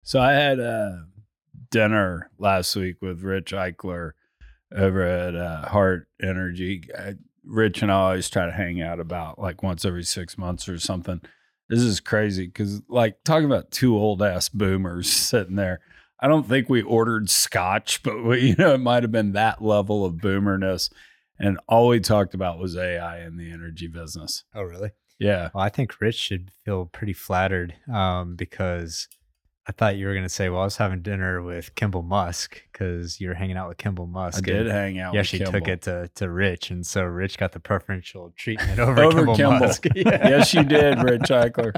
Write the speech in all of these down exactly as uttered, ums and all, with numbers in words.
So I had a dinner last week with Rich Eichler over at uh, Heart Energy. I, Rich and I always try to hang out about like once every six months or something. This is crazy because, like, talking about two old ass boomers sitting there. I don't think we ordered scotch, but we, you know, it might have been that level of boomerness. And all we talked about was A I in the energy business. Oh, really? Yeah. Well, I think Rich should feel pretty flattered um, because I thought you were going to say, well, I was having dinner with Kimball Musk because you were hanging out with Kimball Musk. I did hang out you with actually Kimball. took it to, to Rich, and so Rich got the preferential treatment over, Over Kimball, Kimball. Musk. Yeah. Yes, you did, Rich Eichler.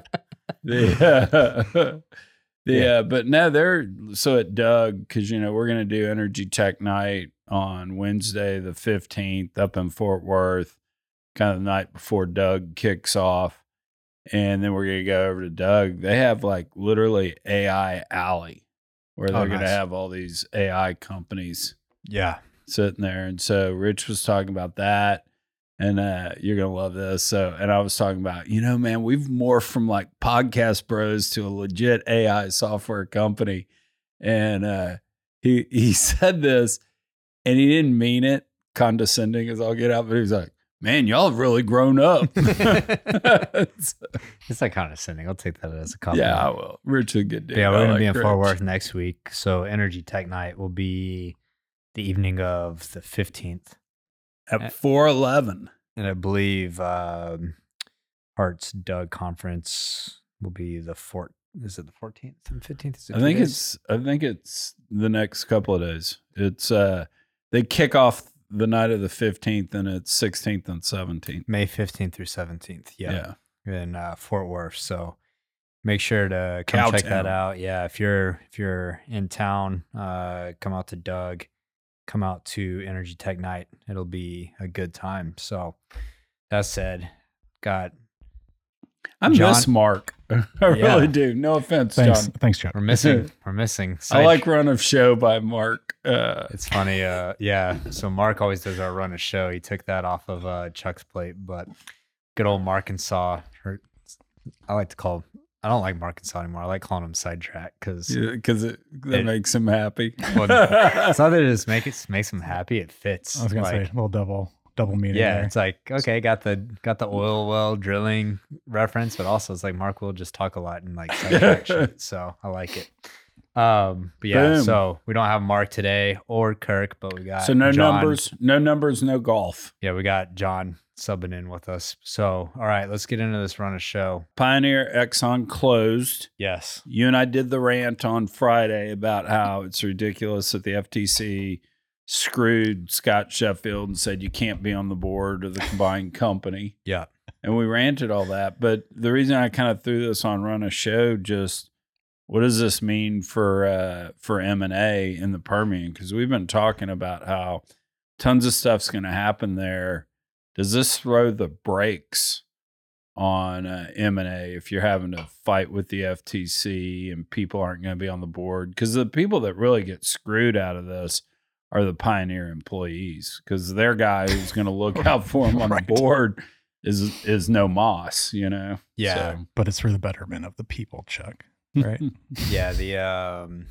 The, uh, the, Yeah. uh, but no, they're so at Doug, because, you know, we're going to do Energy Tech Night on Wednesday, the fifteenth, up in Fort Worth, kind of the night before Doug kicks off. And then we're going to go over to Doug. They have like literally A I Alley where they're Oh, going to nice. have all these A I companies Yeah. sitting there. And so Rich was talking about that. And uh, you're going to love this. So, and I was talking about, you know, man, we've morphed from like Podcast Bros to a legit A I software company. And uh, he he said this, and he didn't mean it condescending as I'll get out, but he was like, man, y'all have really grown up. It's like condescending. I'll take that as a compliment. Yeah, I will. Rich is a good dude. Yeah, we're I going to like be in Rich. Fort Worth next week. So Energy Tech Night will be the evening of the fifteenth. At four eleven. And I believe um, Heart's Doug conference will be the fourth. Is it the fourteenth and fifteenth? Is it I two think days? it's I think it's the next couple of days. It's uh they kick off the night of the fifteenth, and it's sixteenth and seventeenth. May fifteenth through seventeenth. Yeah. In uh, Fort Worth. So make sure to come check that Cowtown. out. Yeah. If you're, if you're in town, uh, come out to Doug, come out to Energy Tech Night. It'll be a good time. So that said, got, I John- miss Mark. I Yeah. really do. No offense, Thanks, John. thanks, Chuck. we're missing, we're missing. I like Run of Show by Mark. Uh, It's funny. Uh, yeah. So Mark always does our run a show. He took that off of uh, Chuck's plate, but good old Mark and Saw. Or, I like to call. I don't like Mark and Saw anymore. I like calling him Sidetrack because because it that It- makes him happy. well, it's not that it just make it makes him happy. It fits. I was gonna like, say a little double double meaning yeah, there. it's like okay, got the got the oil well drilling reference, but also it's like Mark will just talk a lot and like sidetrack shit. So I like it. Um, but yeah, Boom. so we don't have Mark today or Kirk, but we got So no John. numbers, no numbers, no golf. Yeah, we got John subbing in with us. So all right, let's get into this run of show. Pioneer Exxon closed. Yes. You and I did the rant on Friday about how it's ridiculous that the F T C screwed Scott Sheffield and said you can't be on the board of the combined company. Yeah. And we ranted all that. But the reason I kind of threw this on Run a Show, just what does this mean for uh, for M and A in the Permian? Because we've been talking about how tons of stuff's going to happen there. Does this throw the brakes on uh, M and A if you're having to fight with the F T C and people aren't going to be on the board? Because the people that really get screwed out of this are the Pioneer employees, because their guy who's going to look out for them on Right. the board is is no Moss, you know? Yeah. So, But it's for the betterment of the people, Chuck. Right? Yeah, the um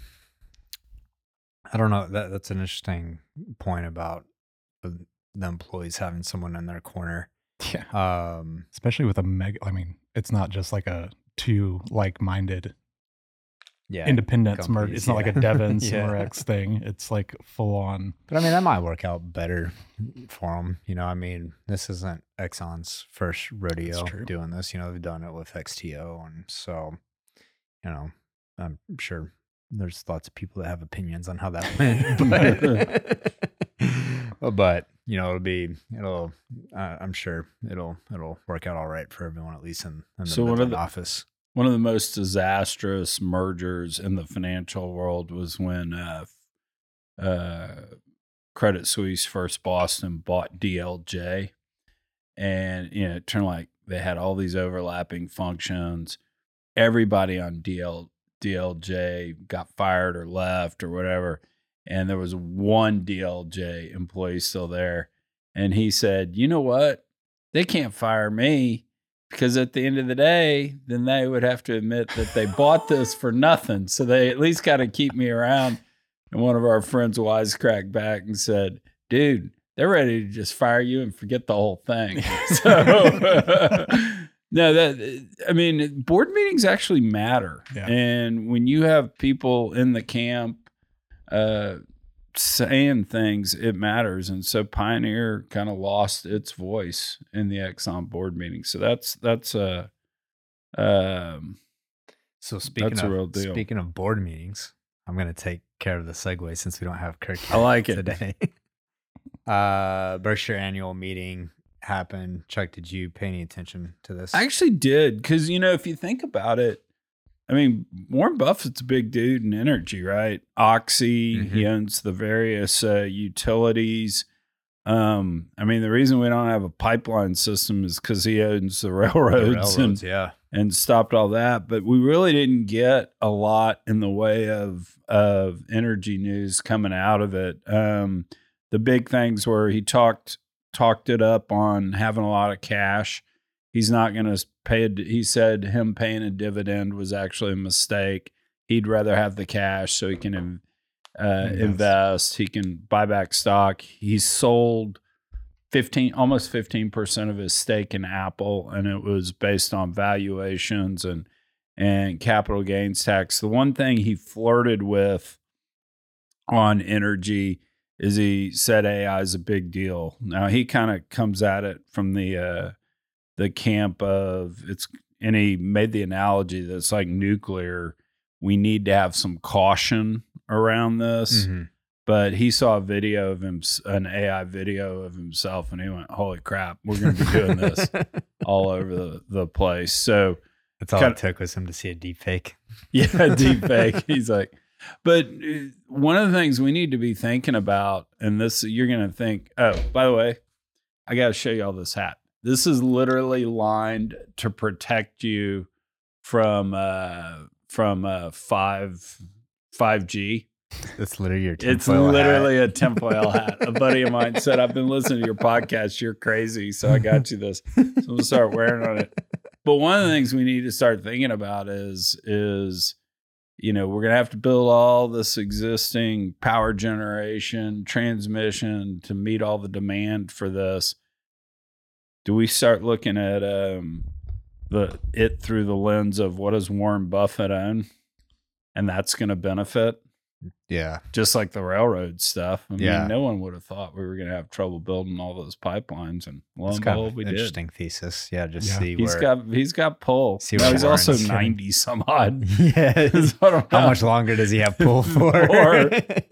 I don't know, that that's an interesting point about the, the employees having someone in their corner. Yeah. Um Especially with a mega. I mean, it's not just like a two like-minded yeah. independence merge. companies, It's not like yeah. a Devon Yeah. Cimarex thing. It's like full on. But I mean that might work out better for them, you know. I mean, this isn't Exxon's first rodeo That's true. doing this, you know. They've done it with X T O, and so, you know, I'm sure there's lots of people that have opinions on how that went, but, but you know, it'll be, it'll, uh, I'm sure it'll, it'll work out all right for everyone, at least in, in the So one of Midland the- office. one of the most disastrous mergers in the financial world was when uh, uh, Credit Suisse First Boston bought D L J. And, you know, it turned like they had all these overlapping functions. Everybody on D L, D L J got fired or left or whatever. And there was one D L J employee still there. And he said, you know what? They can't fire me because at the end of the day, then they would have to admit that they bought this for nothing. So they at least got to keep me around. And one of our friends wisecracked back and said, dude, they're ready to just fire you and forget the whole thing. So no, that, I mean, board meetings actually matter. Yeah. And when you have people in the camp uh, saying things, it matters. And so Pioneer kind of lost its voice in the Exxon board meeting. So that's, that's a, um, So speaking That's a of real deal. speaking of board meetings, I'm gonna take care of the segue since we don't have Kirk I like it. today. uh, Berkshire annual meeting happened. Chuck, did you pay any attention to this? I actually did. Cause you know, if you think about it, I mean, Warren Buffett's a big dude in energy, right? Oxy, Mhm. he owns the various uh, utilities. Um, I mean, the reason we don't have a pipeline system is because he owns the The railroads, railroads, and, yeah. and stopped all that. But we really didn't get a lot in the way of of energy news coming out of it. Um, the big things were he talked talked it up on having a lot of cash. He's not going to pay. A, he said him paying a dividend was actually a mistake. He'd rather have the cash so he can uh, Yes. invest. He can buy back stock. He's sold fifteen, almost fifteen percent of his stake in Apple, and it was based on valuations and and capital gains tax. The one thing he flirted with on energy is he said A I is a big deal. Now he kind of comes at it from the uh, the camp of it's, and he made the analogy that it's like nuclear. We need to have some caution around this. Mhm. But he saw a video of him, an A I video of himself, and he went, "Holy crap, we're going to be doing this all over the, the place." So That's all Kinda- it took was him to see a deep fake. yeah, deep fake. He's like, but uh, one of the things we need to be thinking about, and this, you're going to think, oh, by the way, I got to show you all this hat. This is literally lined to protect you from uh, from uh, five five G. It's literally your It's tinfoil hat. literally a tinfoil hat. A buddy of mine said, "I've been listening to your podcast. You're crazy, so I got you this." So I'm gonna start wearing on it. But one of the things we need to start thinking about is is you know, we're gonna have to build all this existing power generation, transmission to meet all the demand for this. Do we start looking at um, the it through the lens of what does Warren Buffett own, and that's going to benefit? Yeah. Just like the railroad stuff. I Yeah. mean, no one would have thought we were going to have trouble building all those pipelines, and lo It's and kind behold, of we an did. interesting thesis. Yeah, just Yeah. see He's where got he's got pull. See No, where he's also Warren's getting- ninety some odd. yeah. So I don't How know. much longer does he have pull for? Or-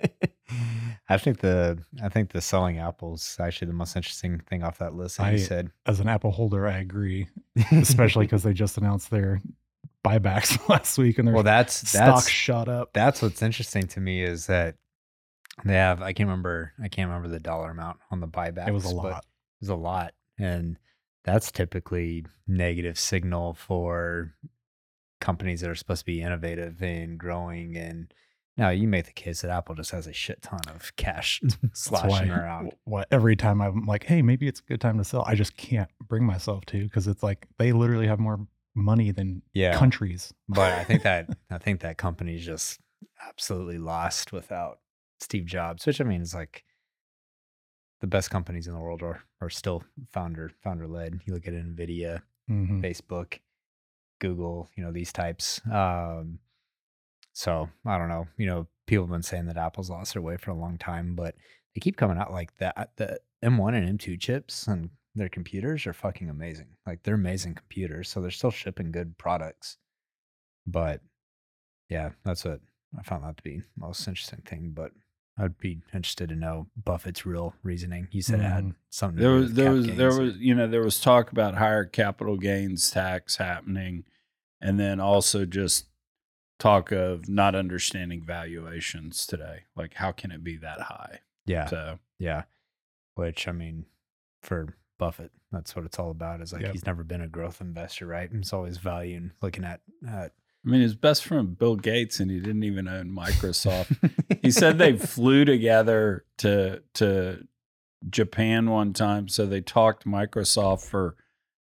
I think the I think the selling apples actually the most interesting thing off that list. That you I- said, As an Apple holder, I agree, especially because they just announced their buybacks last week and their well, that's stock that's shot up. that's what's interesting to me is that they have I can't remember I can't remember the dollar amount on the buyback. It was a but lot. It was a lot, and that's typically negative signal for companies that are supposed to be innovative and growing. And now you make the case that Apple just has a shit ton of cash That's why sloshing around. What every time I'm like, hey, maybe it's a good time to sell. I just can't bring myself to because it's like they literally have more money than Yeah, countries. but I think that I think that company's just absolutely lost without Steve Jobs, which I mean is like the best companies in the world are are still founder founder led. You look at Nvidia, Mhm. Facebook, Google, you know, these types. Um, so I don't know. You know, people have been saying that Apple's lost their way for a long time, but they keep coming out like that. The M one and M two chips and their computers are fucking amazing. Like they're amazing computers. So they're still shipping good products. But yeah, that's what I found that to be the most interesting thing. But I'd be interested to know Buffett's real reasoning. You said it had Mhm. something to There do was with there cap was there gains. was you know there was talk about higher capital gains tax happening, and then also just talk of not understanding valuations today. Like, how can it be that high? Yeah. So Yeah. Which, I mean, for Buffett, that's what it's all about. Is like Yep. he's never been a growth investor, right? He's always valuing looking at. at I mean, his best friend Bill Gates, and he didn't even own Microsoft. He said they flew together to to Japan one time, so they talked Microsoft for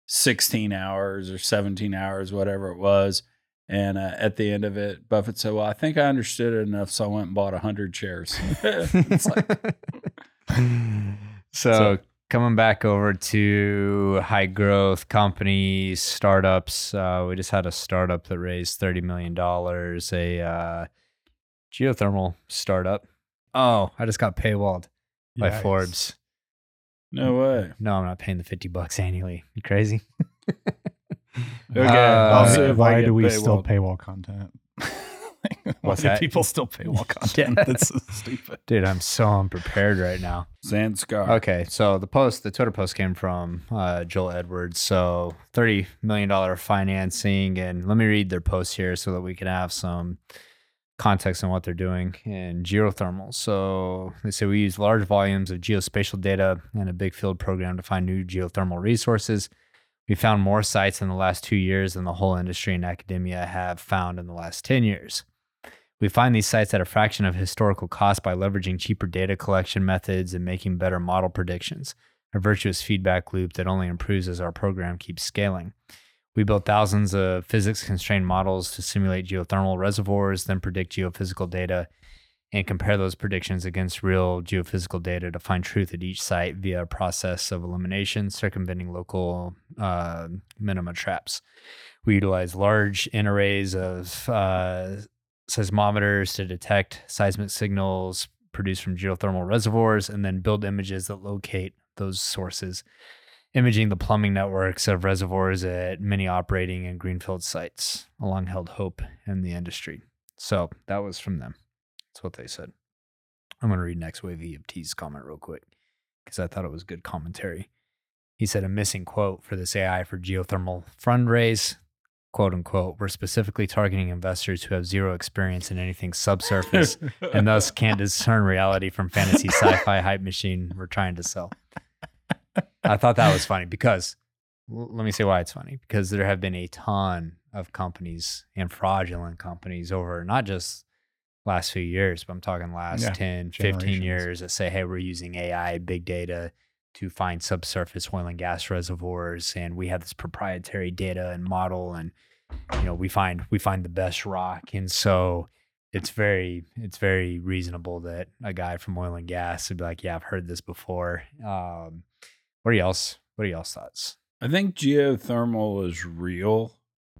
sixteen hours or seventeen hours, whatever it was. And uh, at the end of it, Buffett said, well, I think I understood it enough, so I went and bought one hundred shares. It's like, so, so coming back over to high growth companies, startups, uh, we just had a startup that raised thirty million dollars, a uh, geothermal startup. Oh, I just got paywalled by Yikes. Forbes. no way. No, I'm not paying the fifty bucks annually. You crazy? Okay. Uh, I'll see if I Why get do we paywalled. still paywall content? Why What's do that? people still paywall content? Yeah. That's so stupid. Dude, I'm so unprepared right now. Zanskar. Okay, so the post, the Twitter post came from uh, Joel Edwards. So thirty million dollars financing. And let me read their post here so that we can have some context on what they're doing in geothermal. So they say we use large volumes of geospatial data and a big field program to find new geothermal resources. We found more sites in the last two years than the whole industry and academia have found in the last ten years. We find these sites at a fraction of historical cost by leveraging cheaper data collection methods and making better model predictions, a virtuous feedback loop that only improves as our program keeps scaling. We built thousands of physics-constrained models to simulate geothermal reservoirs, then predict geophysical data, and compare those predictions against real geophysical data to find truth at each site via a process of elimination, circumventing local uh, minima traps. We utilize large N arrays of uh, seismometers to detect seismic signals produced from geothermal reservoirs and then build images that locate those sources, imaging the plumbing networks of reservoirs at many operating and greenfield sites, a long-held hope in the industry. So that was from them. That's what they said. I'm going to read Next Wave E of T's comment real quick because I thought it was good commentary. He said a missing quote for this A I for geothermal fundraise, quote unquote, we're specifically targeting investors who have zero experience in anything subsurface and thus can't discern reality from fantasy sci-fi hype machine we're trying to sell. I thought that was funny because, l- let me say why it's funny, because there have been a ton of companies and fraudulent companies over not just last few years, but I'm talking last Yeah, ten, fifteen generations. years that say, hey, we're using A I, big data to find subsurface oil and gas reservoirs. And we have this proprietary data and model. And, you know, we find, we find the best rock. And so it's very, it's very reasonable that a guy from oil and gas would be like, yeah, I've heard this before. Um, what are y'all's, what are y'all's thoughts? I think geothermal is real.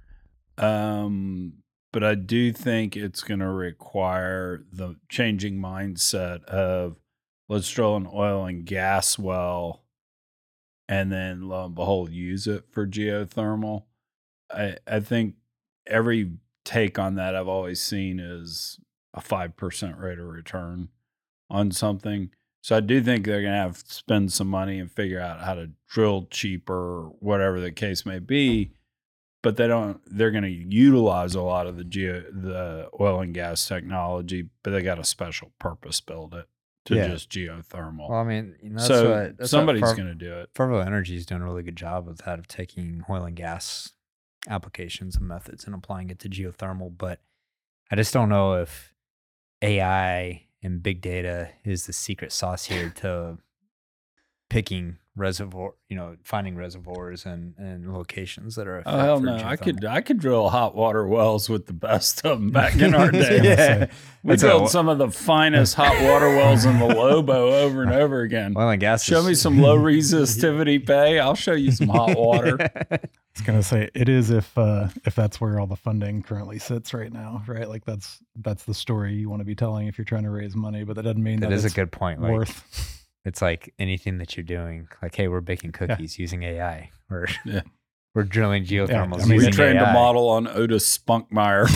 Um, but I do think it's going to require the changing mindset of let's drill an oil and gas well and then lo and behold, use it for geothermal. I, I think every take on that I've always seen is a five percent rate of return on something. So I do think they're going to have to spend some money and figure out how to drill cheaper, whatever the case may be. But they don't. They're going to utilize a lot of the geo, the oil and gas technology, but they got a special purpose build it to Yeah. just geothermal. Well, I mean, you know, that's so what, that's somebody's what going to do it. Fervo Energy is doing a really good job of that, of taking oil and gas applications and methods and applying it to geothermal. But I just don't know if A I and big data is the secret sauce here to picking reservoir, you know, finding reservoirs and, and locations that are. Oh hell for no! I could geothermal. I could drill hot water wells with the best of them back in our day. Yeah. We That's drilled a- some of the finest hot water wells in the Lobo over and over again. Oil and gas. Show is- me some low resistivity pay. I'll show you some hot water. I was gonna say it is if uh, if that's where all the funding currently sits right now, right? Like that's that's the story you want to be telling if you're trying to raise money, but that doesn't mean that, That is a it's good point. Like, worth. it's like anything that you're doing, like, hey, we're baking cookies using A I. We're, Yeah. we're drilling geothermals I mean, We using trained A I. a model on Otis Spunkmeyer.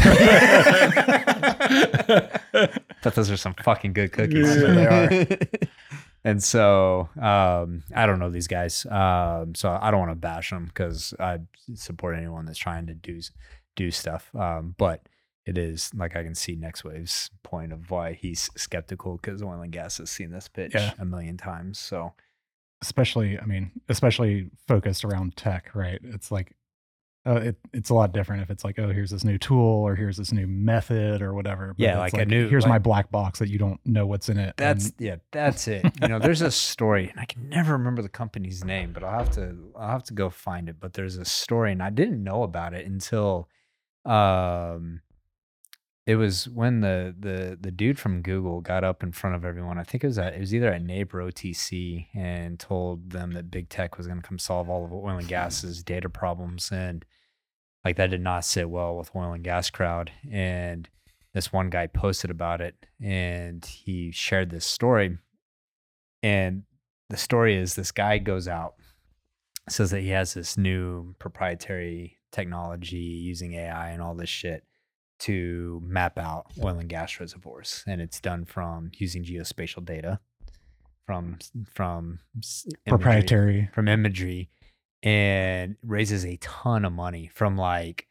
Thought those are some fucking good cookies. Yeah. They are. And so, um, I don't know these guys. Um, so I don't want to bash them because I support anyone that's trying to do do stuff. Um, but it is like I can see Next Wave's point of why he's skeptical because oil and gas has seen this pitch Yeah. a million times. So Especially, I mean, especially focused around tech, right? It's like Uh, it, it's a lot different if it's like, oh, here's this new tool or here's this new method or whatever. But Yeah, it's like a new- here's like- my black box that you don't know what's in it. That's and- yeah, that's it. You know, there's a story, and I can never remember the company's name, but I'll have to I'll have to go find it. But there's a story, and I didn't know about it until um it was when the the the dude from Google got up in front of everyone. I think it was at it was either at NAPE or O T C, and told them that big tech was going to come solve all of oil and gas's data problems, and like that did not sit well with oil and gas crowd. And this one guy posted about it, and he shared this story. And the story is this guy goes out, says that he has this new proprietary technology using A I and all this shit to map out oil and gas reservoirs. And it's done from using geospatial data from, from s- imagery- proprietary. from imagery, and raises a ton of money from like,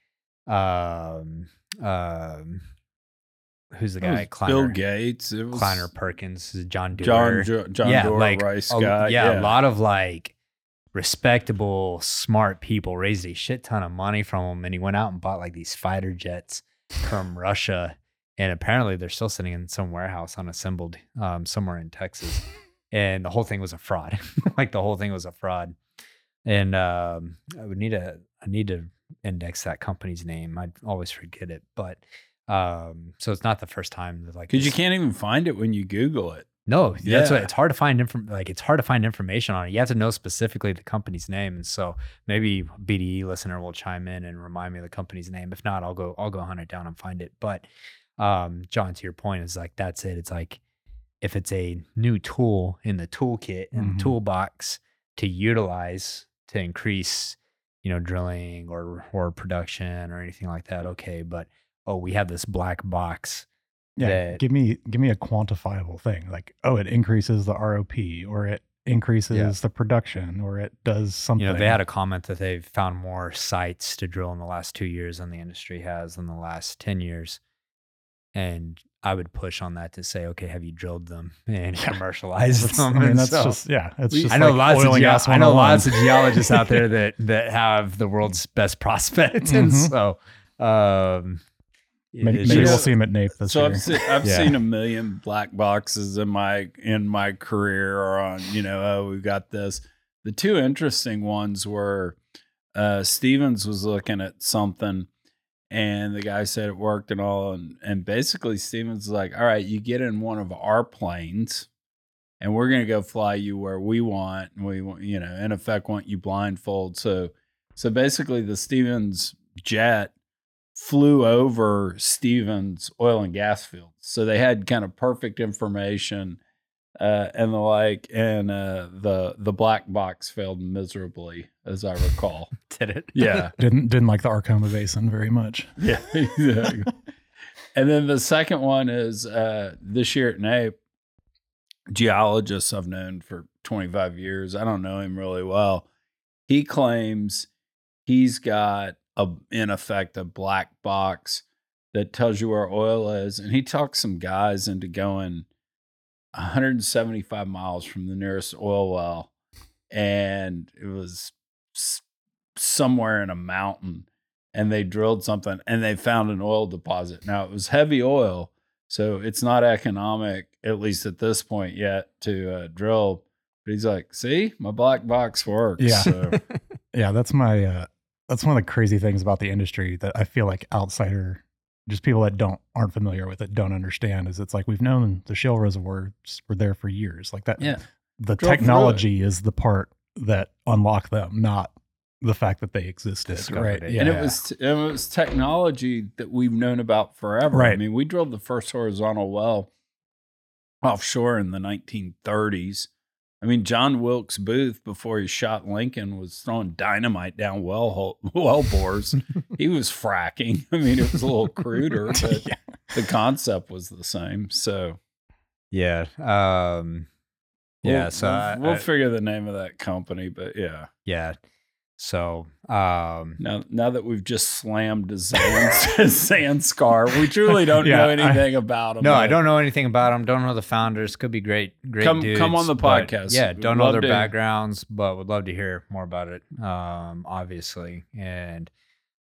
um, um, who's the It was guy? Bill Kleiner, Gates. It was Kleiner Perkins, John Doerr. John Jo- John yeah, Doerr, like Rice a, guy. yeah, Yeah, a lot of like respectable, smart people raised a shit ton of money from him, and he went out and bought like these fighter jets from Russia, and apparently they're still sitting in some warehouse unassembled um, somewhere in Texas, and the whole thing was a fraud. Like the whole thing was a fraud, and um, I would need a I need to index that company's name. I always forget it, but um, so it's not the first time that like because you this- can't even find it when you Google it. no, that's what Yeah. it's hard to find inform like it's hard to find information on it. You have to know specifically the company's name. And so maybe B D E listener will chime in and remind me of the company's name. If not, I'll go I'll go hunt it down and find it. But um John, to your point, is like that's it. It's like if it's a new tool in the toolkit and Mhm. the toolbox to utilize to increase, you know, drilling or or production or anything like that, okay. But oh, we have this black box. Yeah, that- give me give me a quantifiable thing like, oh, it increases the R O P or it increases Yeah. the production or it does something. You know, they had a comment that they've found more sites to drill in the last two years than the industry has in the last ten years. And I would push on that to say, okay, have you drilled them and Yeah. commercialized That's- them? I mean, And that's so- just yeah. It's We- just I know like lots oil of and geo- gas I know lots one oh one. of geologists out there that that have the world's best prospects, and Mhm. so um, Maybe, it's maybe we'll just- see him at NAPE this So year. I've, seen, I've Yeah. seen a million black boxes in my in my career, or on you know, oh, we've got this. The two interesting ones were uh, Stevens was looking at something, and the guy said it worked and all, and and basically Stevens was like, all right, you get in one of our planes, and we're gonna go fly you where we want, and we want, you know, in effect, want you blindfold. So so basically, the Stevens jet flew over Stevens oil and gas fields. So they had kind of perfect information uh, and the like, and uh, the the black box failed miserably, as I recall. did it. Yeah. Didn't didn't like the Arkoma Basin very much. Yeah. Exactly. And then the second one is uh, this year at NAPE, geologists I've known for twenty-five years. I don't know him really well. He claims he's got a, in effect, a black box that tells you where oil is. And he talks some guys into going one hundred seventy-five miles from the nearest oil well. And it was s- somewhere in a mountain. And they drilled something and they found an oil deposit. Now, it was heavy oil. So it's not economic, at least at this point yet, to uh, drill. But he's like, see, my black box works. Yeah. So, Yeah, that's my uh that's one of the crazy things about the industry that I feel like outsider, just people that don't aren't familiar with it, don't understand is it's like we've known the shale reservoirs were there for years. Like that yeah. the Drove through it. technology is the part that unlocked them, not the fact that they existed. Discovered Right. it, Yeah. And it was it was technology that we've known about forever. I Right. mean, we drilled the first horizontal well offshore in the nineteen thirties. I mean, John Wilkes Booth, before he shot Lincoln, was throwing dynamite down well hole, well bores. He was fracking. I mean, it was a little cruder, but Yeah. the concept was the same. So Yeah. Um, yeah. we'll, so we'll, I- we'll I- figure the name of that company. But yeah, yeah. So um, now now that we've just slammed Zan, Zanskar, we truly don't Yeah, know I- anything about him. no, I yet. don't know anything about them. Don't know the founders. Could be great, great Come- dudes. come on the but, podcast. Yeah, We'd don't know love their to- backgrounds, but would love to hear more about it. Um, obviously, and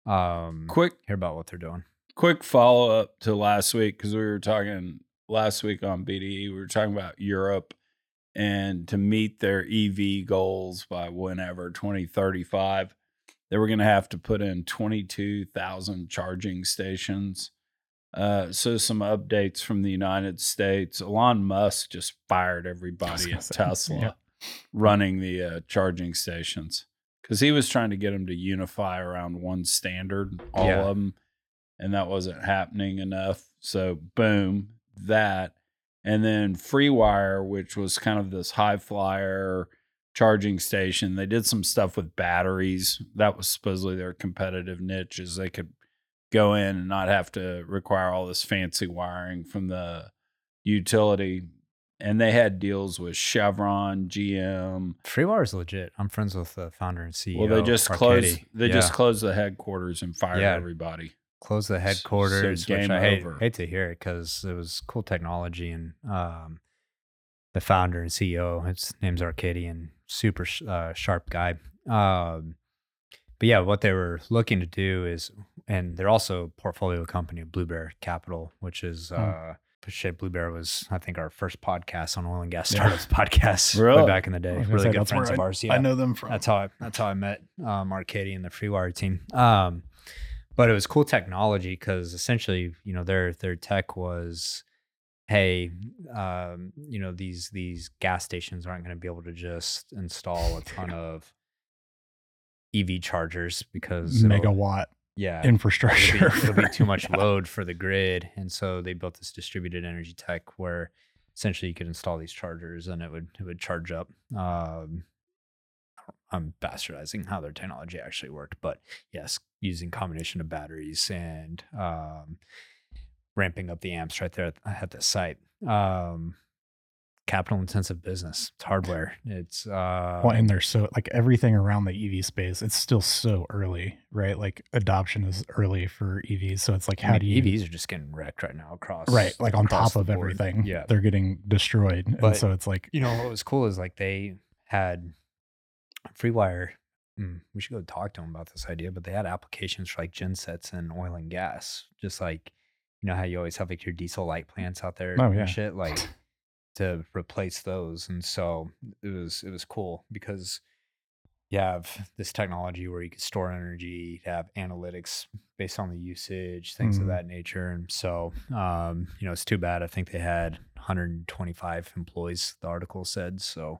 um, quick hear about what they're doing. quick follow up to last week, because we were talking last week on B D E. We were talking about Europe, and to meet their E V goals by whenever twenty thirty-five, they were going to have to put in twenty-two thousand charging stations. Uh, so some updates from the United States. Elon Musk just fired everybody at Tesla yeah. running the uh, charging stations, because he was trying to get them to unify around one standard, all Yeah. of them, and that wasn't happening enough. So boom, that. And then FreeWire, which was kind of this high flyer charging station, they did some stuff with batteries. That was supposedly their competitive niche, is they could go in and not have to require all this fancy wiring from the utility. And they had deals with Chevron, G M. FreeWire is legit. I'm friends with the founder and C E O. Well, they just Arcady. closed. They yeah. just closed the headquarters and fired Yeah. everybody. Closed the headquarters, So which game I hate, over. hate to hear it, because it was cool technology, and um, the founder and C E O, his name's Arcadian, super sh- uh, sharp guy. Um, but yeah, what they were looking to do is, and they're also a portfolio company of Blue Bear Capital, which is, Hmm. uh, shit, Blue Bear was, I think, our first podcast on oil and gas Yeah. startups podcast Really? way back in the I day. was gonna Really say, good that's friends where of I, ours. Yeah. I know them from. That's how I, that's how I met um, Arcady and the FreeWire team. Um, but it was cool technology, because essentially, you know, their their tech was, hey, um, you know, these these gas stations aren't going to be able to just install a ton of E V chargers, because it'll- Megawatt yeah, infrastructure. it'll be, it'll be too much Yeah. load for the grid, and so they built this distributed energy tech where essentially you could install these chargers and it would it would charge up. Um, I'm bastardizing how their technology actually worked, but yes, using combination of batteries and um, ramping up the amps right there at, at the site. Um, capital intensive business. It's hardware. It's uh, Well, and they're so like everything around the E V space, it's still so early, right? Like adoption is early for E Vs. So it's like, I how mean, do you E Vs are just getting wrecked right now across right? Like on across top of the board. everything, Yeah. they're getting destroyed. But- and so it's like, You know what was cool is like they had FreeWire. mm, We should go talk to them about this idea, but they had applications for like gensets and oil and gas. Just like, you know how you always have like your diesel light plants out there Oh, and yeah. shit, like to replace those. And so it was it was cool because you have this technology where you can store energy, you have analytics based on the usage, things Mhm. of that nature. And so, um, you know, it's too bad. I think they had one hundred twenty-five employees, the article said. So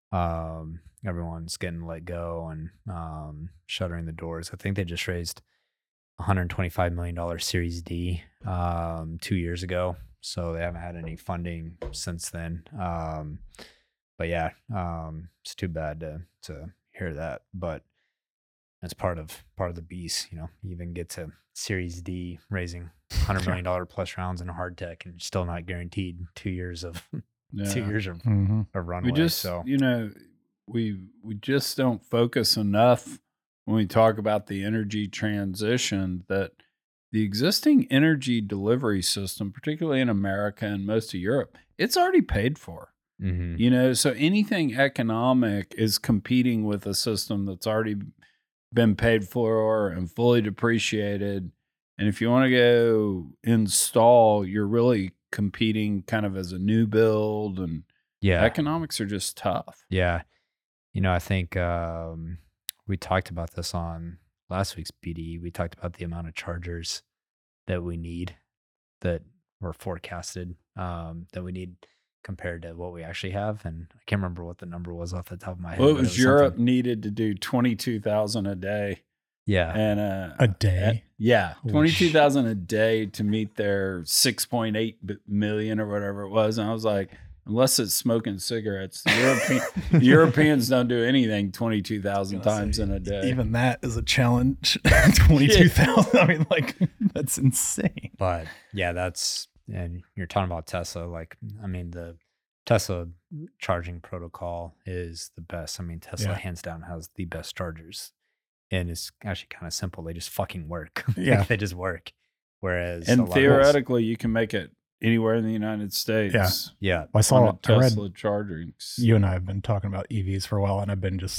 um, everyone's getting let go and um, shuttering the doors. I think they just raised one hundred twenty-five million dollars Series D um, two years ago. So they haven't had any funding since then. Um, but yeah, um, it's too bad to, to hear that, but that's part of part of the beast. You know, you even get to Series D raising one hundred million dollars plus rounds in hard tech and still not guaranteed two years of Yeah. two years of, mhm. of runway. We just, so you know, we we just don't focus enough when we talk about the energy transition that the existing energy delivery system, particularly in America and most of Europe, it's already paid for. mhm. You know, so anything economic is competing with a system that's already been paid for and fully depreciated. And if you want to go install, you're really competing kind of as a new build, and yeah, economics are just tough. yeah. You know, I think um, we talked about this on last week's B D E. We talked about the amount of chargers that we need that were forecasted um, that we need compared to what we actually have. And I can't remember what the number was off the top of my head. Well, it but was Europe something- needed to do twenty-two thousand a day. Yeah. And uh, A day? yeah, Holy twenty-two shit. thousand a day to meet their six point eight b- million or whatever it was. And I was like, unless it's smoking cigarettes, the European, Europeans don't do anything twenty-two thousand Gonna times say, in a day. Even that is a challenge. twenty-two thousand. I mean, like, that's insane. But yeah, that's, and you're talking about Tesla. Like, I mean, the Tesla charging protocol is the best. I mean, Tesla Yeah. hands down has the best chargers. And it's actually kind of simple. They just fucking work. Yeah. Like, they just work. Whereas, a and lot of- theoretically, you can make it anywhere in the United States. Yeah. yeah, I saw, on a I read, Tesla charging. you and I have been talking about E Vs for a while, and I've been just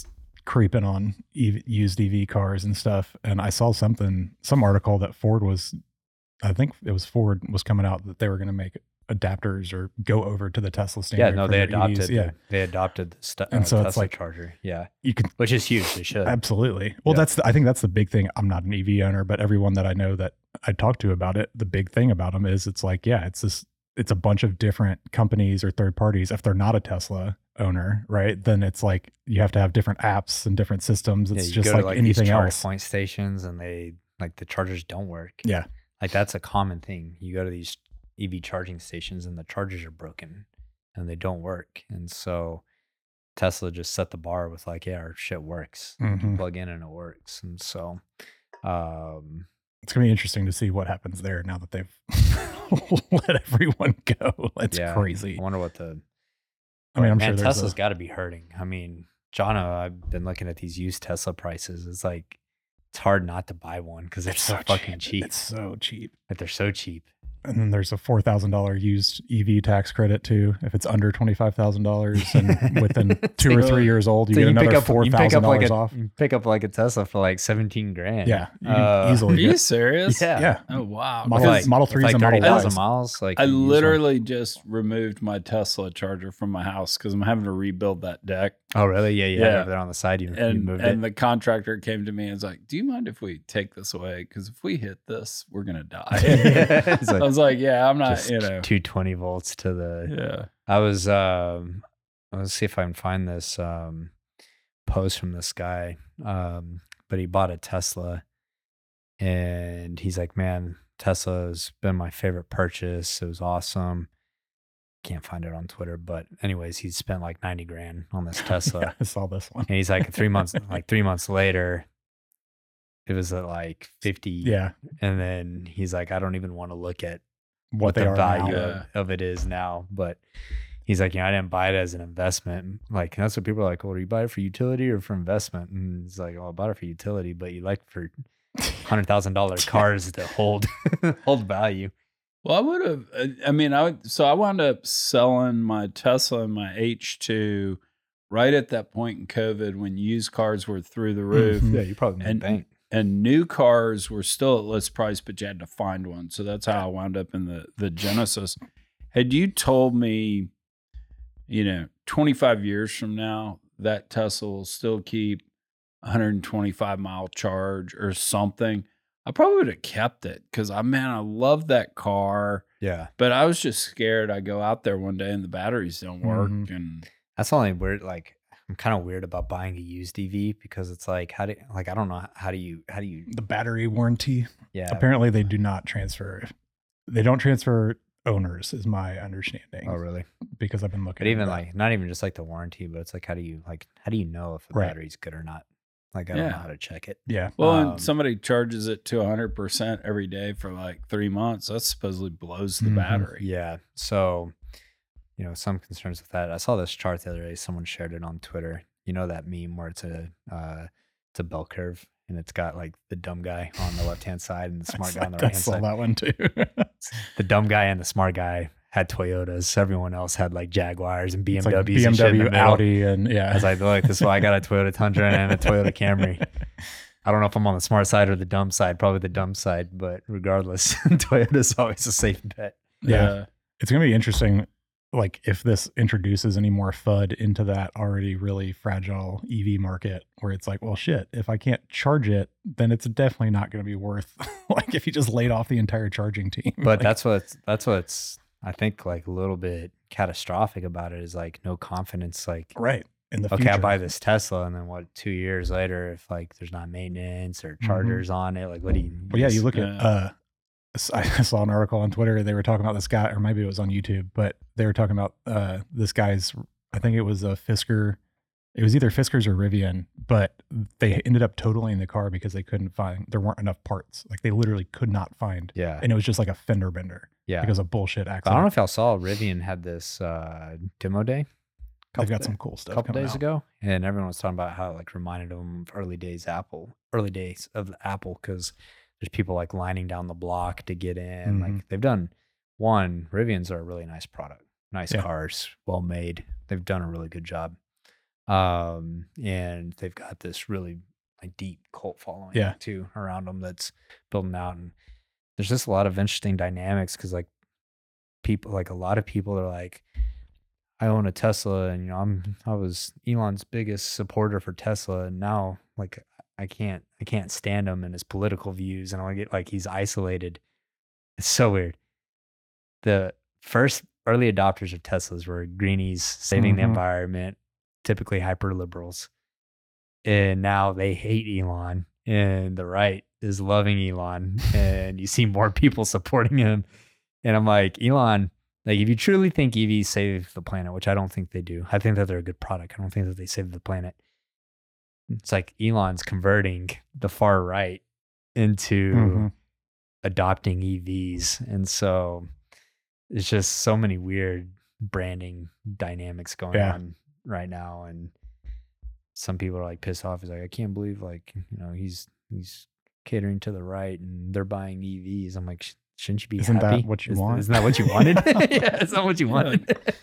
creeping on E V, used E V cars and stuff. And I saw something, some article that Ford was, I think it was Ford was coming out that they were going to make adapters or go over to the Tesla standard. Yeah, no, for they their adopted. E Vs. Yeah, they adopted the stu- And uh, so it's Tesla like- charger. Yeah, you could which is huge. They should. absolutely. Well, Yeah. that's the, I think that's the big thing. I'm not an E V owner, but everyone that I know that I talk to about it, the big thing about them is it's like, yeah, it's this, it's a bunch of different companies or third parties. If they're not a Tesla owner, right, then it's like you have to have different apps and different systems. Yeah, It's you just go like, to, like anything these charge else. point stations, and they like the chargers don't work. Yeah. Like that's a common thing. You go to these E V charging stations and the chargers are broken and they don't work. And so Tesla just set the bar with like, yeah, our shit works. You Mhm. plug in and it works. And so um It's gonna be interesting to see what happens there now that they've let everyone go. It's yeah, crazy. I wonder what the I mean, I'm man, sure there's Tesla's a, got to be hurting. I mean, Jono, I've been looking at these used Tesla prices. It's like it's hard not to buy one because they're it's so fucking cheap. It's so cheap. Like they're so cheap. And then there's a four thousand dollar used E V tax credit too. If it's under twenty five thousand dollars and within two or three years old, you So get pick another up four you pick thousand up like dollars a off. you pick up like a Tesla for like seventeen grand. Yeah, you Uh, Are easily. you get- serious? Yeah. yeah, Oh wow. Model- Because Model with threes like and Model thirty thousand Ys. miles. Like I you use one. literally just removed my Tesla charger from my house because I'm having to rebuild that deck. Oh really? Yeah, yeah. Yeah. Over there on the side, you, you And moved and it. the contractor came to me and was like, "Do you mind if we take this away? Because if we hit this, we're gonna die." It's I like, was like, "Yeah, I'm not." just You know. two twenty volts to the. Yeah. I was. um Let's see if I can find this um post from this guy. Um, but he bought a Tesla, and he's like, "Man, Tesla's been my favorite purchase. It was awesome." Can't find it on Twitter, but anyways, he spent like ninety grand on this Tesla. Yeah, I saw this one. And he's like three months, like three months later, it was at like fifty. Yeah, And then he's like, I don't even want to look at what, what they the are value now. now. of, of it is now. But he's like, you know, I didn't buy it as an investment. Like, and that's what people are like, well, do you buy it for utility or for investment? And he's like, oh, I bought it for utility, but you like for hundred thousand dollar cars to hold hold value. Well, I would have. I mean, I would, so I wound up selling my Tesla and my H two right at that point in COVID when used cars were through the roof, Mhm. Yeah, you probably made And- bank. and new cars were still at list price, but you had to find one. So that's how I wound up in the the Genesis. Had you told me, you know, twenty-five years from now that Tesla will still keep one hundred twenty-five mile charge or something, I probably would have kept it because I man, I love that car. Yeah, But I was just scared I go out there one day and the batteries don't work. Mhm. And that's only weird. Like, I'm kind of weird about buying a used E V because it's like, how do like I don't know how do you how do you The battery warranty. yeah Apparently, they do not transfer. They don't transfer owners, is my understanding. oh really? Because I've been looking. But at even that. like not even just like the warranty, but it's like how do you like how do you know if the Right. battery's good or not? Like I don't know Yeah. how to check it. yeah, well, Um, and somebody charges it to one hundred percent every day for like three months. That supposedly blows the Mhm. battery. Yeah. So, you know, some concerns with that. I saw this chart the other day. Someone shared it on Twitter. You know that meme where it's a uh, it's a bell curve and it's got like the dumb guy on the left hand side and the smart guy on the I right hand saw side. that one too. The dumb guy and the smart guy had Toyotas. Everyone else had like Jaguars and It's B M Ws. like and shit in the B M W, middle. Audi, and yeah. I was like, look, this is why I got a Toyota Tundra and a Toyota Camry. I don't know if I'm on the smart side or the dumb side, probably the dumb side, but regardless, Toyota's always a safe bet. Yeah. It's gonna be interesting, like if this introduces any more F U D into that already really fragile E V market, where it's like, well, shit, if I can't charge it, then it's definitely not going to be worth. Like if you just laid off the entire charging team. But Like, that's what's that's what's I think like a little bit catastrophic about it is like no confidence. Like, right in the okay, future. I buy this Tesla, and then what? Two years later, if like there's not maintenance or Mhm. chargers on it, like what do you? Well, yeah, you just- look at. Yeah. uh s- I saw an article on Twitter. They were talking about this guy, or maybe it was on YouTube, but they were talking about uh this guy's. I think it was a Fisker. It was either Fisker's or Rivian, but they ended up totaling the car because they couldn't find. There weren't enough parts. Like they literally could not find, Yeah, and it was just like a fender bender yeah. because of bullshit But I accident. don't know if y'all saw Rivian had this uh, demo day They've couple got da- some cool stuff. couple coming days out. ago, and everyone was talking about how it like reminded them of early days Apple, early days of Apple, because there's people like lining down the block to get in. Mhm. Like they've done one. Rivians are a really nice product, nice Yeah. cars, well made. They've done a really good job. Um, and they've got this really like deep cult following Yeah. too around them that's building out. And there's just a lot of interesting dynamics because like people, like a lot of people are like, I own a Tesla, and you know, I'm I was Elon's biggest supporter for Tesla, and now like I can't I can't stand him and his political views, and I get like he's isolated. It's so weird. The first early adopters of Teslas were greenies saving the Mhm. environment, typically hyper liberals, and now they hate Elon, and the right is loving Elon, and you see more people supporting him, and I'm like, Elon. Like, if you truly think E Vs save the planet, which I don't think they do, I think that they're a good product. I don't think that they save the planet. It's like Elon's converting the far right into Mhm. adopting E Vs. And so it's just so many weird branding dynamics going Yeah. on right now. And some people are like pissed off. He's like, I can't believe like, you know, he's, he's catering to the right and they're buying E Vs. I'm like, shouldn't you be Isn't happy? that what you Is- want? Isn't that what you wanted? Yeah, it's not what you wanted.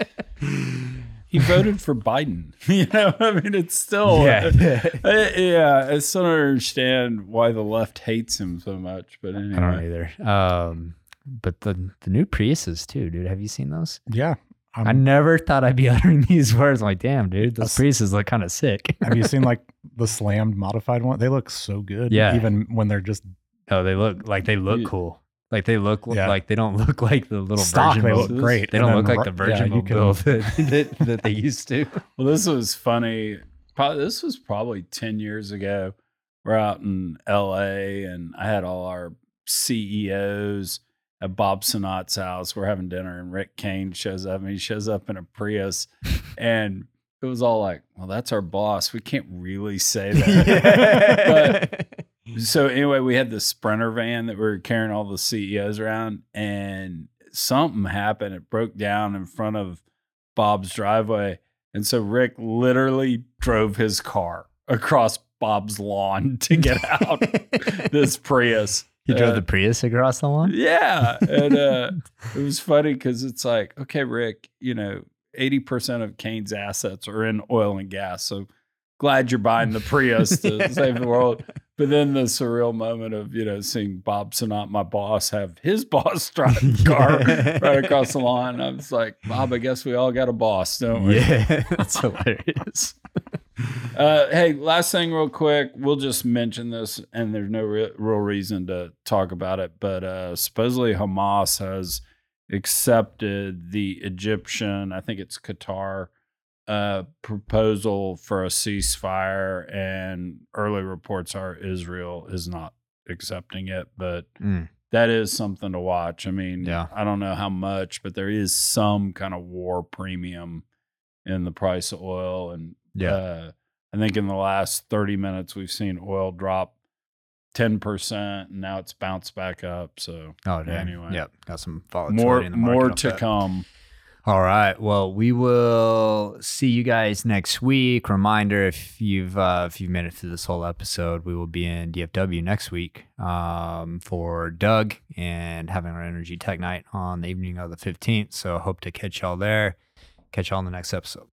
He voted for Biden. You know, I mean, it's still Yeah. I- yeah. I still don't understand why the left hates him so much. But anyway, I don't either. Um, but the the new Priuses too, dude. Have you seen those? Yeah. Um, I never thought I'd be uttering these words. I'm like, damn, dude, those That's- Priuses look kind of sick. have you seen like the slammed modified one? They look so good. Yeah. Even when they're just Oh, they look like they look You- cool. Like they look Yeah. like they don't look like the little stock, Virgin they Mobile. look great. They And don't look then like the ri- yeah, Virgin you can- Mobile that, that, that they used to. Well, this was funny. Probably, this was probably ten years ago. We're out in L A and I had all our C E Os at Bob Sinat's house. We're having dinner and Rick Kane shows up and he shows up in a Prius. And it was all like, well, that's our boss. We can't really say that. But so anyway, we had the Sprinter van that we were carrying all the C E Os around, and something happened. It broke down in front of Bob's driveway. And so Rick literally drove his car across Bob's lawn to get out this Prius. You drove Uh, the Prius across the lawn? Yeah. And uh, it was funny because it's like, okay, Rick, you know, eighty percent of Kane's assets are in oil and gas. So glad you're buying the Prius to save the world. But then the surreal moment of, you know, seeing Bob Sinat, my boss, have his boss drive the car Yeah. right across the line. I was like, Bob, I guess we all got a boss, don't we? Yeah, that's hilarious. Uh, hey, last thing, real quick. We'll just mention this, and there's no re- real reason to talk about it. But uh, supposedly Hamas has accepted the Egyptian, I think it's Qatar, uh, proposal for a ceasefire, and early reports are Israel is not accepting it. But Mm. that is something to watch. I mean, Yeah. I don't know how much, but there is some kind of war premium in the price of oil. And Yeah. uh, I think in the last thirty minutes, we've seen oil drop ten percent, and now it's bounced back up. So Oh, damn. anyway, Yep. Got some volatility more in the market more off to that. come. All right. Well, we will see you guys next week. Reminder: if you've uh, if you've made it through this whole episode, we will be in D F W next week um, for Doug and having our Energy Tech Night on the evening of the fifteenth. So hope to catch y'all there. Catch y'all in the next episode.